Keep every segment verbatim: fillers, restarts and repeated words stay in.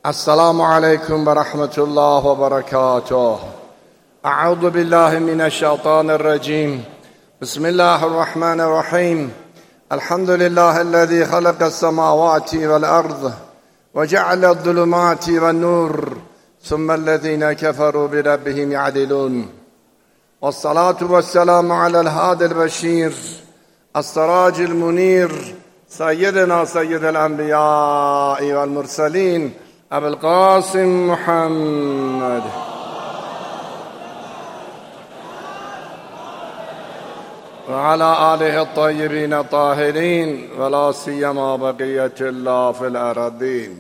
السلام عليكم ورحمة الله وبركاته. أعوذ بالله من الشيطان الرجيم. بسم الله الرحمن الرحيم. الحمد لله الذي خلق السماوات والأرض وجعل الظلمات والنور ثم الذين كفروا بربهم يعدلون. والصلاة والسلام على الهادي البشير السراج المنير سيدنا سيد الأنبياء والمرسلين أبي القاسم محمد وعلى آله الطيبين الطاهرين ولا سيما بقية الله في الأرضين.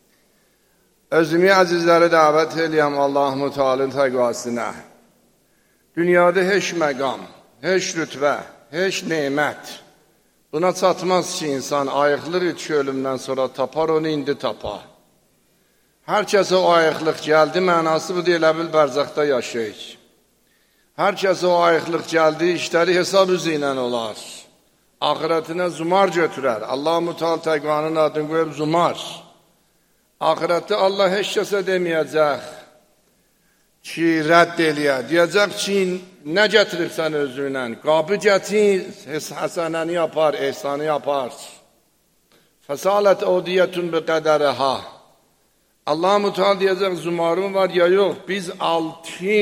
Özümü əzizləri dəvət eləyəm Allah-u Teala'nın təqvasına. Dünyada heç məqam, heç rütbə, heç nemət buna çatmaz ki, insan ayıqlıq içi ölümdən sonra tapar, onu indi tapar. Hər kəsə o ayıqlıq gəldi, mənası bu deyilə bil bərzəxdə yaşayır. Hər kəsə o ayıqlıq gəldi, işləri hesab üzü ilə olar. Ahirətinə zumar götürər. Allah-u Teala təqvanın adını qoyub zumar. Ahirətdə Allah heç kəsə deməyəcək ki, rədd eləyər. Deyəcək ki, nə gətiribsən özünlə? Qabı gətir, həsənəni yapar, ehsanı yapar. Fəsalət odiyyətun bi qədərəha. Allah-u Teala deyəcək, zumarın var ya yox, biz altı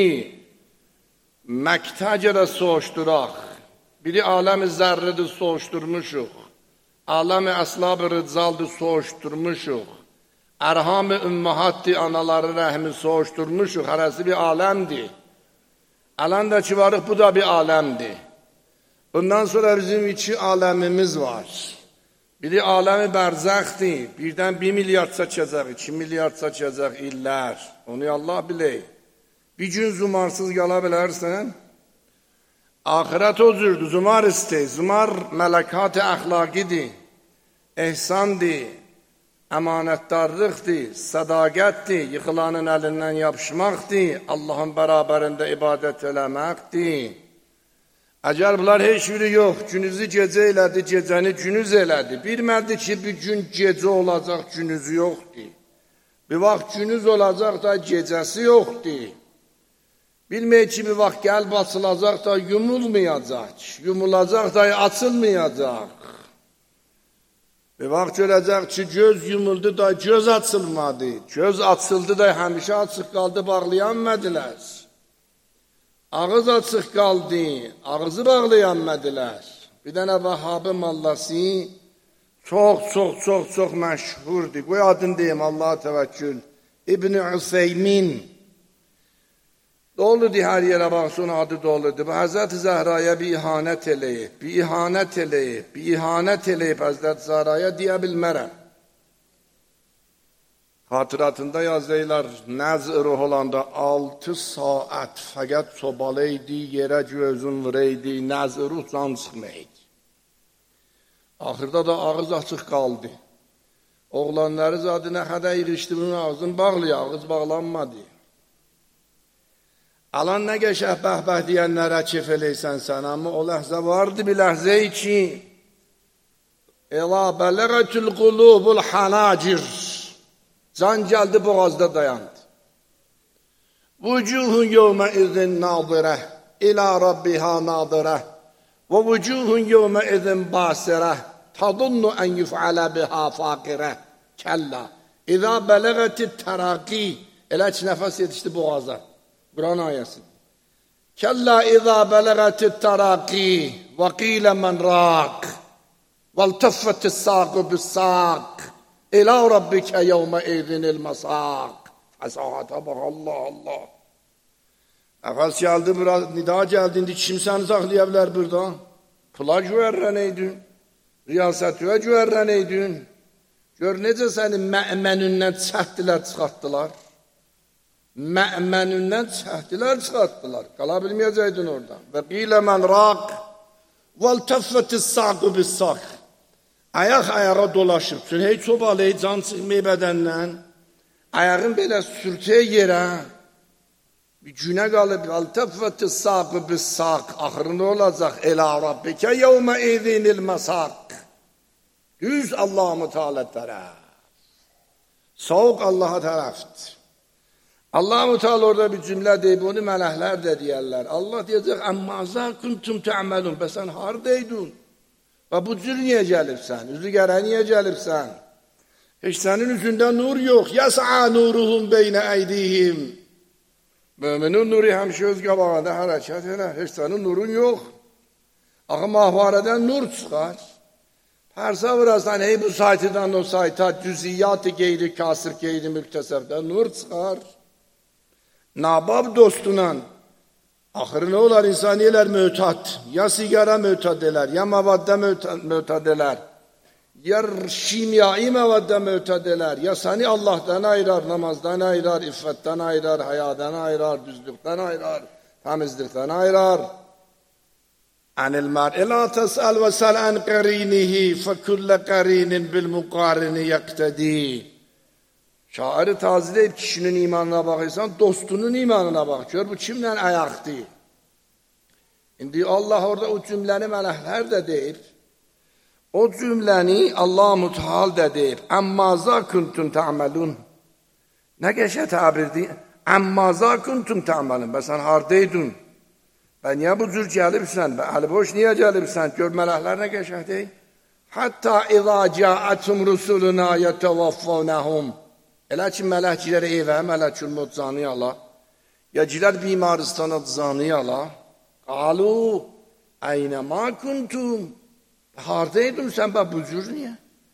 məktəcərə soğuşduraq. Biri aləm-i zərridir, soğuşdurmuşuq. Aləm-i əslab-ı rıccaldır, soğuşdurmuşuq. Ərham-ı ümmahatdir, anaları rəhmi soğuşdurmuşuq. Hərəsi bir aləmdir. Ələn də ki varıq, bu da bir aləmdir. Bundan sonra bizim iki aləmimiz var. Biri aləmi bərzəxdir, birdən bir milyard çəkəcək, iki milyard çəkəcək illər. Onu Allah bilək. Bir gün zumarsız qala bilərsən, ahirət o cürdür, zumar istəyir. Zumar mələkat-ı əxlaqidir, ehsandir, əmanətdarlıqdır, sədaqətdir, yıxılanın əlindən yapışmaqdır, Allahın bərabərində ibadət eləməkdir. Əgər bunlar heç biri yox, günüzü gecə elədi, gecəni günüz elədi. Bilmədi ki, bir gün gecə olacaq, günüzü yoxdur. Bir vaxt günüz olacaq da gecəsi yoxdur. Bilməyək ki, bir vaxt qəlb açılacaq da yumulmayacaq, yumulacaq da açılmayacaq. Bir vaxt görəcək ki, göz yumuldu da göz açılmadı, göz açıldı da həmişə açıq qaldı, bağlayanmədilər. Ağız açıq qaldı, ağzı bağlayanmədilər. Bir dənə Vəhabi mallası çox, çox, çox, çox məşhurdur. Qoy adını deyim, Allah təvəkkül. İbn-i Hüseymin. Doludur, hər yerə baxsın, adı doludur. Bu Həzrət-i Zəhraya bir ihanət eləyib, bir ihanət eləyib, bir ihanət eləyib Həzrət Zəhraya deyə bilmərəm. Hatıratında yazıylar, nəzr olanda altı saat fəqət sobalıydı, yerə gözün vuraydı, nəzr uçan çıxmaydı. Axırda da ağız açıq qaldı. Oğlanları zadı nə qədər irişdi, bunun ağzını bağlıyor, ağız bağlanmadı. Alan nə qəşəh bəhbəh deyənlərə kef eləysən sən, amma o ləhzə vardı bir ləhzə ki, Əla bələğətül qulubul hanacir. Can gəldi, boğazda dayandı. Vücuhun yevmə izin nadirə, ilə Rabbiha nadirə, və vücuhun yevmə izin basirə, tadunnu ən yuf'alə biha faqirə, kəllə. İzə bələğəti təraqi, elə ki, nəfəs yetişdi boğaza. Quran ayəsi. Kəllə izə bələğəti təraqi, və qilə mən raq, vəltəffəti saqı bis-saq, İlâ Rabbikə yevmə ezinil məsaq. Fəsahata bax, Allah, Allah. Əfəs gəldi, nida gəldi, indi kim səni saxlaya bilər burada? Pula güvərrən eydin, riyasətüyə güvərrən eydin. Gör, necə səni mə'mənündən çəhdilər, çıxartdılar. Mə'mənündən çəhdilər, çıxartdılar. Qala bilməyəcəkdin oradan. Və qilə mən raq, vəltəffətis saqı bis-saq. Ayaq ayağa dolaşıbsın, heç sobalı, heç can çıxmayı bədəndən, ayağın belə sürtəyə yerə, bir günə qalıb, vəltəffəti saqı bis saq, axırında olacaq, Əla Rabbikə yevmə ezinil məsaq. Düz Allah-u Teala tərəf. Soğuk Allah'a tərəfdir. Allah-u Teala orada bir cümlə deyib, onu mələklər də deyərlər. Allah deyəcək, əmmazə kuntum tə'məlun, bəs sən haradaydın? Və bu cür niyə gəlibsən? Üzü gərə niyə gəlibsən? Heç sənin üzündə nur yox. Yəs'a nuruhum beynə əydihim. Müminin nuru həmişə öz qabağında hərəkət elər. Heç sənin nurun yox. Axı mahvarədən nur çıxar. Pərsə vurasan, ey bu saytıdan o sayta, cüziyyat-ı qeyri kasır, qeyri mültəsəvdən nur çıxar. Nabab dostuna, axırı nə olar, insaniyələr mötad, ya sigara mötad elər, ya mavaddə mötad elər, ya şimyai mavaddə mötad elər, ya səni Allahdan ayırar, namazdan ayırar, iffətdən ayırar, hayadan ayırar, düzlükdən ayırar, təmizlikdən ayırar. Anil mar'i la təsəl və sələn qərinihi fəküllə qərinin bil müqarini yəqtədi. Şairi taziləyib kişinin imanına baxırsan, dostunun imanına bax. Gör bu kimlə ayaqdır? İndi Allah orada o cümləni mələklər də deyib. O cümləni Allah Mütəal də deyib. Əmmaza kuntum tə'məlun. Nə qəşə təbirdir? Əmmaza kuntum tə'məlun. Bə sən hardaydın? Bə niyə bu cür gəlibsən? Bə əliboş niyə gəlibsən? Gör mələklər nə qəşəkdir? Hətta izə cəətum rusuluna yətəvəffəvnəhum. Elə ki, mələkçiləri evə, mələkül mutcanı ala, yəcilər bimaristana dzanı ala, qalu, əynə ma kuntum, haradaydın sən, bə bu cür niyə?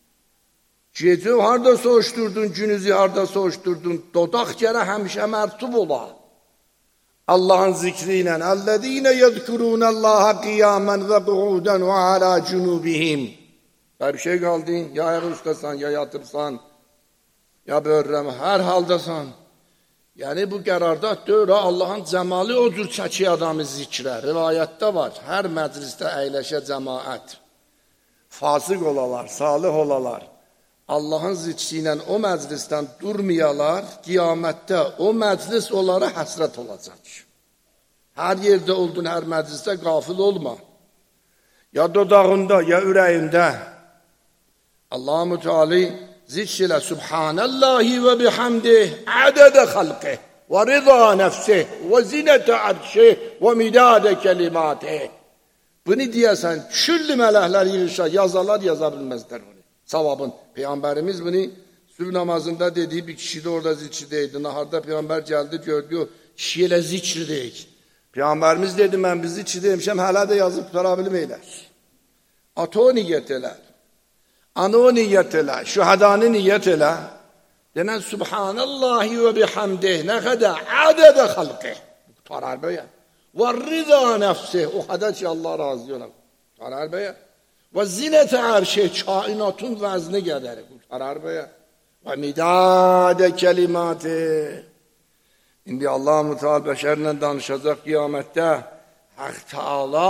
Gecə harada soğuşdurdun, günüzü harada soğuşdurdun, dodaq gərə həmişə mərtub ola. Allahın zikri ilə, əllədinə yədkurunəllaha qiyamən və quudən və alə cünubihim. Bir şey qaldın, ya ayağı ustasan, ya yatırsan, ya bövrəm, hər haldasan. Yəni, bu qərardat deyir, Allahın cəmali o cür çəki adamı zikrə. Rivayətdə var, hər məclisdə əyləşə cəmaət. Fasıq olalar, salih olalar. Allahın zikri ilə o məclisdən durmayalar, qiyamətdə o məclis onlara həsrət olacaq. Hər yerdə oldun, hər məclisdə qafil olma. Ya dodağında, ya ürəyində. Allah-u Müteali zikr ilə Subhanallahi və bihamdih ədədə xalqih və rıza nəfsih və zinətə ərşih və midadə kəlimatih. Bunu deyəsən, külli mələklər yığışa, yazalar yaza bilməzlər onu. Savabın. Peyğəmbərimiz bunu sübh namazında dediyi bir kişi də orada zikrdəydi. Naharda Peyğəmbər gəldi, gördü, o kişi ilə zikrdəyik. Peyğəmbərimiz dedi, mən biz zikrdəymişəm, hələ də yazıb tutara bilməylər. Ata o niyyət elər. Ana o niyyət elə, şühədanı niyyət elə. Denən, Subhanallahi və bihamdih, nə qədər ədədə xalqih. Tarar bəyə. Və rıza nəfsih, o qədər ki, Allah razı olar. Tarar bəyə. Və zinətə ərşih, kainatın vəzni qədəri. Tarar bəyə. Və midadə kəlimati. İndi Allah-u Teala bəşərlə danışacaq qiyamətdə. Haq Teala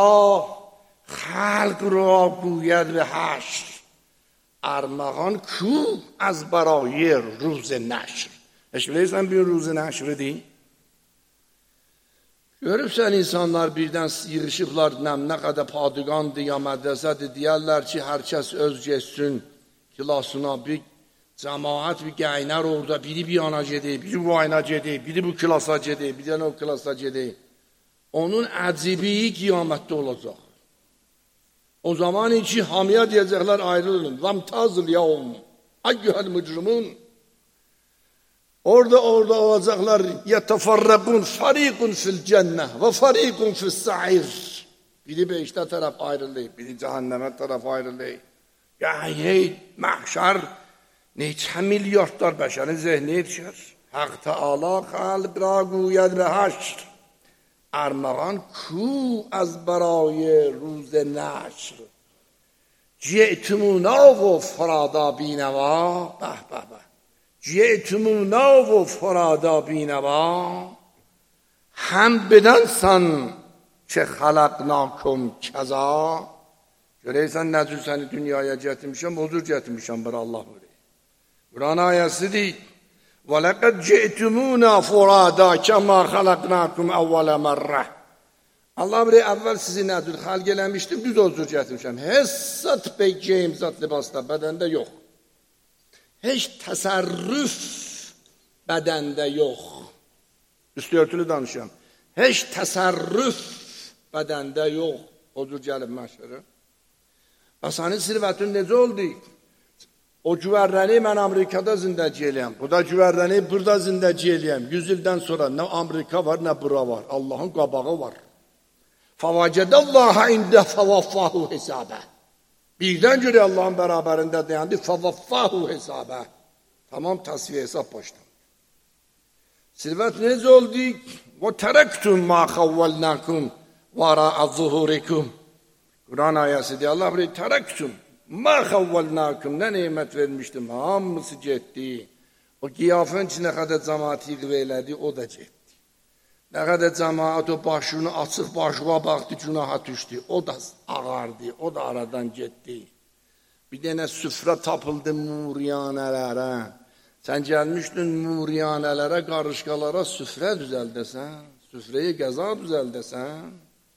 xalq ra qoyər və həşr. Armağan ku az برای روز نشر. Heç bilirsən bir روز nəşridir? Görübsən insanlar birdən yığışıblar, nə qədər padiqandır ya mədrəsədir, deyərlər ki, hər kəs öz geçsin kilasına, bir cəmaət bir qəynər orada, biri bir yana gedir, biri bu ayna gedir, biri bu klasa gedir, biri o klasa gedir. Onun əcibi qiyamətdə olacaq. O zaman ki, hamiyə deyəcəklər, ayrılın. Vamtazıl yavm, ayyuhəl mücrimun. Orada, orada olacaqlar, yətəfərrəqun, fariqun fil cənnə və fariqun fil sa'ir. Biri beşdə tərəf ayrılır, biri cəhənnəmə tərəf ayrılır. Yəni, məhşər, neçə milyardlar bəşərin zehni yetişər. Haq Teala qalb ra qoyər və həşr. Armağan ku az برای روز نشر جئتمونا و فرادا بینوا به به به جئتمونا و فرادا بینوا هم بدانسان که خلقناکم کذا. Görəysən nə cür səni dünyaya gətirmişəm, o cür gətirmişəm bir Allah buyuruyor. Quran ayəsidir. وَلَقَدْ جِئْتُمُونَا فُرَادًا كَمَا خَلَقْنَاكُمْ أَوَّلَ مَرَّةٍ. Allah buraya əvvəl sizi nə cür xalq eləmişdim, düz o cür gətirmişəm. Heç zat beygeyim, zat libasda, bədəndə yox. heç təsərrüf bədəndə yox. Üstü örtülü danışıram. Heç təsərrüf bədəndə yox. O cür gəlib məşhəri. Və sənin sirvətin necə oldu? O güvərrəni mən Amerikada zindəci eləyəm. Bu da güvərrəni burada zindəci eləyəm. Yüz ildən sonra nə Amerika var, nə bura var. Allahın qabağı var. Fəvacədəllaha ində fəvaffahu hesabə. Birdən görə Allahın bərabərində dayandı. Fəvaffahu hesabə. Tamam, təsviyə hesab başdan. Sirvət necə oldu? Və tərəktum ma xavvəlnəkum vara'a zuhurikum. Quran ayəsi deyir, Allah burayı tərəktum. Ma xavvəlnəkum, nə neymət vermişdim, hamısı getdi. O qiyafın ki, nə qədər cəmaati qivələdi, o da getdi. Nə qədər cəmaat o başını açıq başına baxdı, günaha düşdü, o da ağardı, o da aradan getdi. Bir dənə süfrə tapıldı muriyanələrə. Sən gəlmişdin muriyanələrə, qarışqalara süfrə düzəldəsən, süfrəyə qəza düzəldəsən.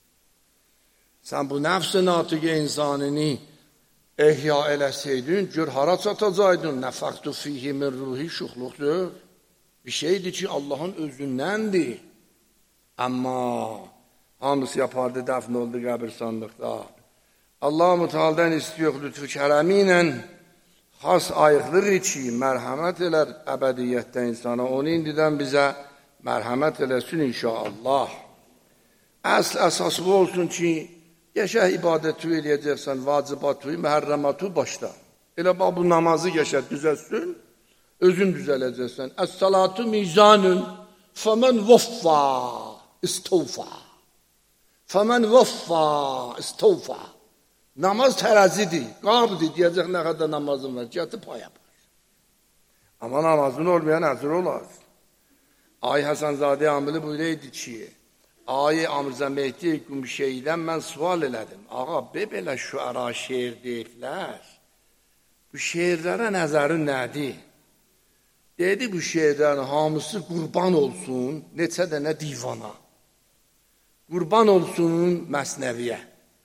Sən bu nəfs-i natiqə insanını ehya eləsəydin, gör hara çatacaqdın, nəfəqtu fihi min ruhi şuxluqdur. Bir şeydir ki, Allahın özündəndir. Amma hamısı yapardı, dəfn oldu qəbirstanlıqda. Allah-u Teala'dan istiyor lütfü kərəmi ilə xas ayıqlıq içi mərhəmət elər əbədiyyətdə insana. Onu indidən bizə mərhəmət eləsin inşallah. Əsl əsası bu olsun ki, yaşa ibadətü eləyəcəksən, vacibatü, məhərrəmatü başda. Elə bu namazı yaşa düzəlsin, özün düzələcəksən. Əs-salatu mizanun, fəmən vəffa, istəvfa. Fəmən vəffa, istəvfa. Namaz tərəzidir, qabdır, deyəcək nə qədər namazın var, gətir paya var. Amma namazın olmayan əzr olar. Ay Həsənzadə amili buyuraydı ki, Ay Amrzə Mehdi Qumşeydən mən sual elədim. Ağa, be belə şüəra şeir deyirlər. Bu şeirlərə nəzərin nədir? Dedi, bu şeirlərin hamısı qurban olsun, neçə dənə divana. Qurban olsun Məsnəviyə.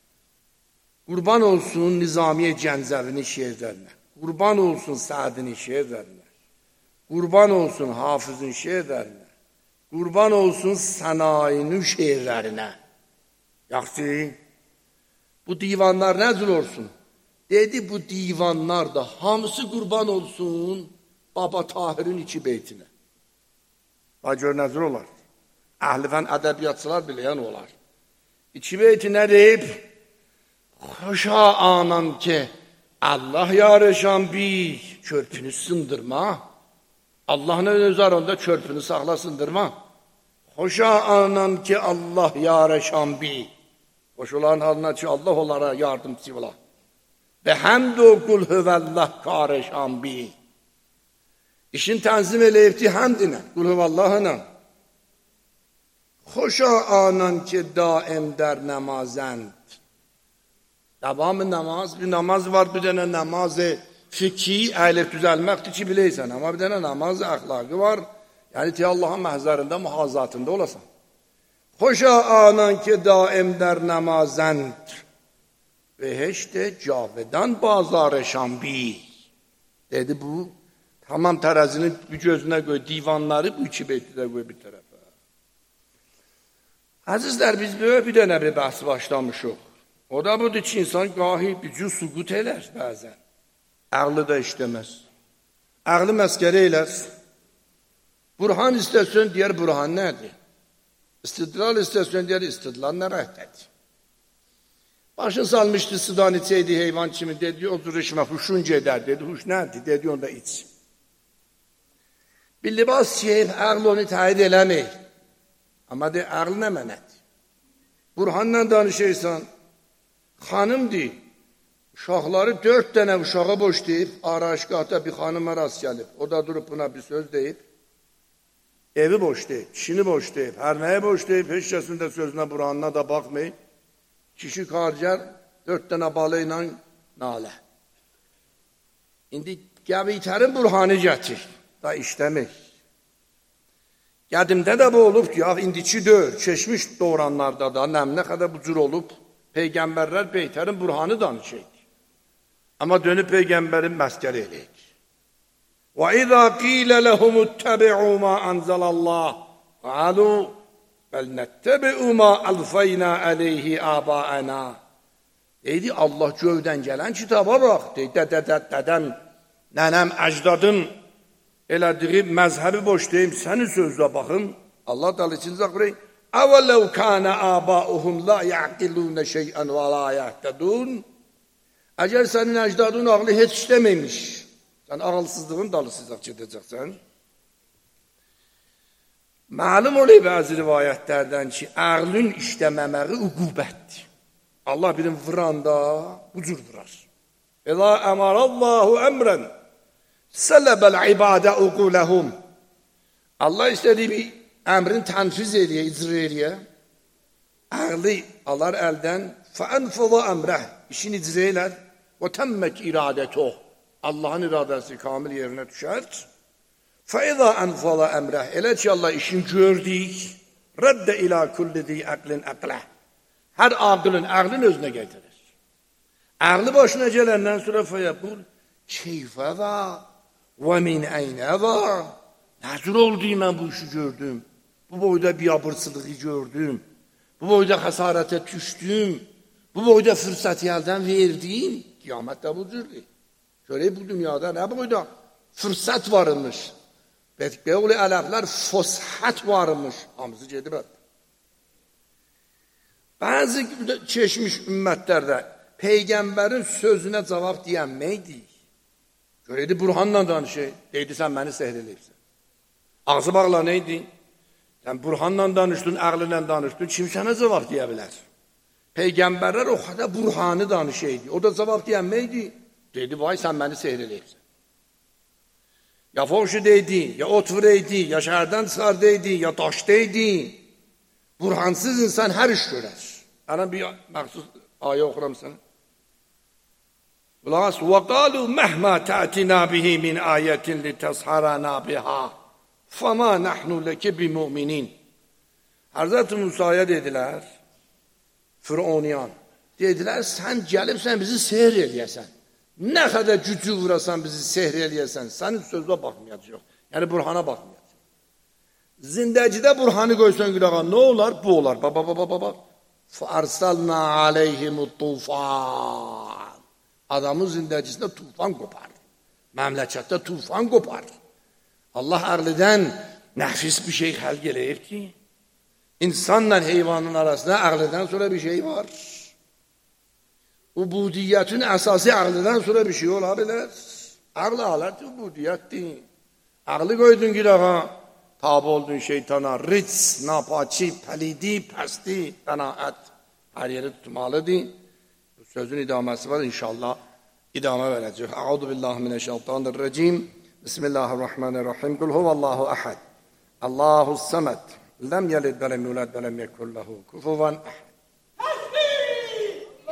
Qurban olsun Nizamiye Gəncəvinin şeirlərinə. Qurban olsun Sədinin şeirlərinə. Qurban olsun Hafızın şeirlərinə. Qurban olsun Sənayinin şeirlərinə. Yaxşı, bu divanlar nəzr olsun? Dedi, bu divanlar da hamısı qurban olsun Baba Tahirin iki beytinə. Bax, gör nəzr olar. Əhlifən ədəbiyyatçılar biləyən olar. İki beyti nə deyib? Xoşa anan ki, Allah yarışan bir körpünü sındırma. Allah'ın öz aranda körpünü saxla sındırma. Xoşa anan ki, Allah yarışan bir. Xoşuların halına ki, Allah onlara yardımcı ola. Və həmd o qul hüvəllah qarışan bir. İşin tənzim eləyibdi həmdinə, qul hüvəllahına. Xoşa anan ki, daim dər namazənd. Davamı namaz, bir namaz var, bir dənə namazı fikri əylib düzəlməkdir ki, biləysən. Amma bir dənə namaz əxlaqı var, yəni ki, Allahın məhzərində, mühazatında olasan. Xoşa anan ki, daim dər namazənd. Beheşte cavedan bazar şambi. Dedi bu, tamam tərəzini bir gözünə qoy, divanları bu iki beytdə qoy bir tərəfə. Əzizlər, biz böyle bir dənə bir bəhs başlamışıq. O da budur ki, insan qahi bücü suqut elər bəzən. Əqli də işləməz. Əqli məskərə elər. Burhan istəsən, deyər, burhan nədir? İstidlal istəsən, deyər, istidlal nə rəhdədir? Başını salmışdı, sudan içəydi heyvan kimi, dedi, o cür işmə, huşun gedər, dedi, huş nədir? Dedi, onda iç. Bir libas şeyib, əql onu təyid eləməyir. Amma de, əql nə mənədir? Burhanla danışırsan, xanımdır, uşaqları dörd dənə uşağa boş deyib, araşqata bir xanıma rast gəlib, o da durub buna bir söz deyib, evi boş deyib, kişini boş deyib, hər nəyə boş deyib, heç kəsin də sözünə, Burhanına da baxmayıb, kişi qarcər, dörd dənə balı ilə nalə. İndi qəvitərin Burhanı gətir, da işləmək. Qədimdə də bu olub ki, ya indiki dör, keçmiş doğranlarda da, nəmnə qədər bu cür olub, Peyğəmbərlər Beytərin Burhanı danışıydı. Amma dönüb Peyğəmbərin məskər eləyik. وَإِذَا قِيلَ لَهُمُ اتَّبِعُوا مَا أَنزَلَ اللّٰهِ قَالُوا بَلْ نَتَّبِعُ مَا أَلْفَيْنَا عَلَيْهِ آبَاءَنَا. Deydi, Allah göydən gələn kitaba bax. Deydi, dədəm, nənəm, əcdadım elədiği məzhəbi boş deyim, sənin sözlə baxın. Allah da ikinci axırı أَوَلَوْ كَانَ آبَاؤُهُمْ لَا يَعْقِلُونَ شَيْئًا وَلَا يَهْتَدُونَ. Əgər sənin əcdadın ağlı heç işləməmiş, sən ağılsızlığın dalısızlıq gedəcəksən. Məlum oluyor bəzi rivayətlərdən ki, ağlın işləməməyi uqubətdir. Allah birini vuranda bu cür vurar. İzâ emarallahu emren sələbəl ibadə uquləhum. Allah istədiyi bir əmrin tənfiz eləyə, icra eləyə, ağlı alar əldən, fəənfıza əmrəh, işini icra elər, və təmmək iradətuh, Allahın iradəsi kamil yerinə düşər. Fəizə ənfəza əmrəh, elə ki Allah işini gördük, rəddə ilə kullizi əqlin əqləh. Hər ağlın, ağlın özünə getirir. Ağlı başına gələndən sonra fəyəqul, keyfə və və min əynə və. Nəcür oldu mən bu işi gördüm, bu boyda biyabırsılığı gördüm, bu boyda xəsarətə düşdüm, bu boyda fürsəti əldən verdim, qiyamətdə bu cürdür. Görək bu dünyada nə boyda fürsət varmış, bəqəvli ələflər foshat varmış, hamısı gedib ətdir. Bəzi keçmiş ümmətlərdə Peyğəmbərin sözünə cavab deyənməkdir. Görəydi, Burhanla danışır, deydi, sən məni sehr eləyibsən. Ağzı bağla neydi? Sən Burhanla danışdın, ağlıyla danışdın, kim sənə cavab deyə bilər? Peyğəmbərlər o qədər Burhanı danışıydı. O da cavab deyənməkdir. Dedi, vay, sən məni sehr eləyibsən. Ya foşu deydi, ya otvur eydi, ya şəhərdən çıxar deydi, ya daş deydi. Burhansız insan hər iş görər. Ələn bir məxsus ayə oxuram sənə. Ulas, وَقَالُوا مَهْمَا تَأْتِنَا بِهِ مِنْ آيَةٍ لِتَسْحَرَنَا بِهَا فَمَا نَحْنُ لَكِ بِمُؤْمِنِينَ. Hazreti Musa'ya dedilər, Firavuniyan, dedilər, sən gəlibsən bizi sehr eləyəsən. Nə qədər gücü vurasan bizi sehr eləyəsən, sənin sözünə baxmayacaq. Yəni Burhana baxmayacaq. Zindəcidə Burhanı qoysan gülağa, nə olar? Bu olar. Baba, baba, baba. فَأَرْسَلْنَا عَلَيْهِمُ الطُّوفَانِ. Adamın zindəcisində tufan qopardı. Məmləkətdə tufan qopardı. Allah ağlıdan nəfis bir şey xəlq eləyib ki, insanla heyvanın arasında ağlıdan sonra bir şey var. Ubudiyyətin əsası ağlıdan sonra bir şey ola bilər. Ağlı alət ubudiyyətdir. Ağlı qoydun gülağa, tabi oldun şeytana, ric, napaçi, pəlidi, pəsti, qənaət, hər yeri tutmalıdır. Bu sözün idaməsi var, inşallah idamə verəcək. Əudu billahi minəşşeytanirracim. Bismillahirrahmanirrahim. Qul huvallahu əhəd. Allahu səməd. Ləm yəlid və ləm yulad və ləm yekun ləhu kufuvan əhəd.